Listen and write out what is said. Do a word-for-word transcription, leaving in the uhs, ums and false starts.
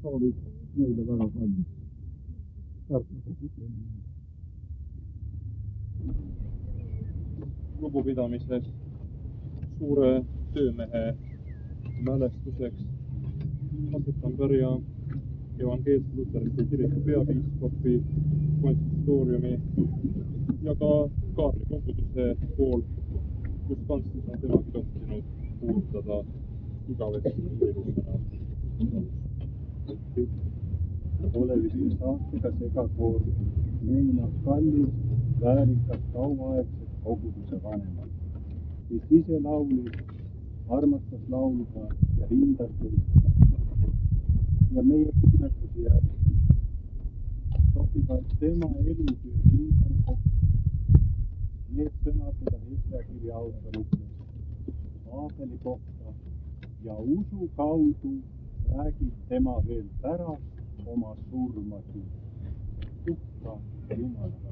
olid meile väga kallis. Lugupidamiseks suure töömehe mälestuseks asetan pärja evangeelse luterliku kiriku peapiiskopi, konsistooriumi ja ka Kaarli koguduse poolt, kus kantslis on temagi tohtinud kuulutada igavesti ilusana. Oleviste saatega segakoor meenab kallist, väärikat kauaaegset koguduse vanemat, kes ise laulis, armastas laulda ja hindas teist. Ja meie tunnetusi järgi sobivad tema elutöö hindamiseks need sõnad, mida Hebra-kirja autor ütles Aabeli kohta ja usu kaudu räägib tema veel pärast oma surmagi. Uhka Jumala.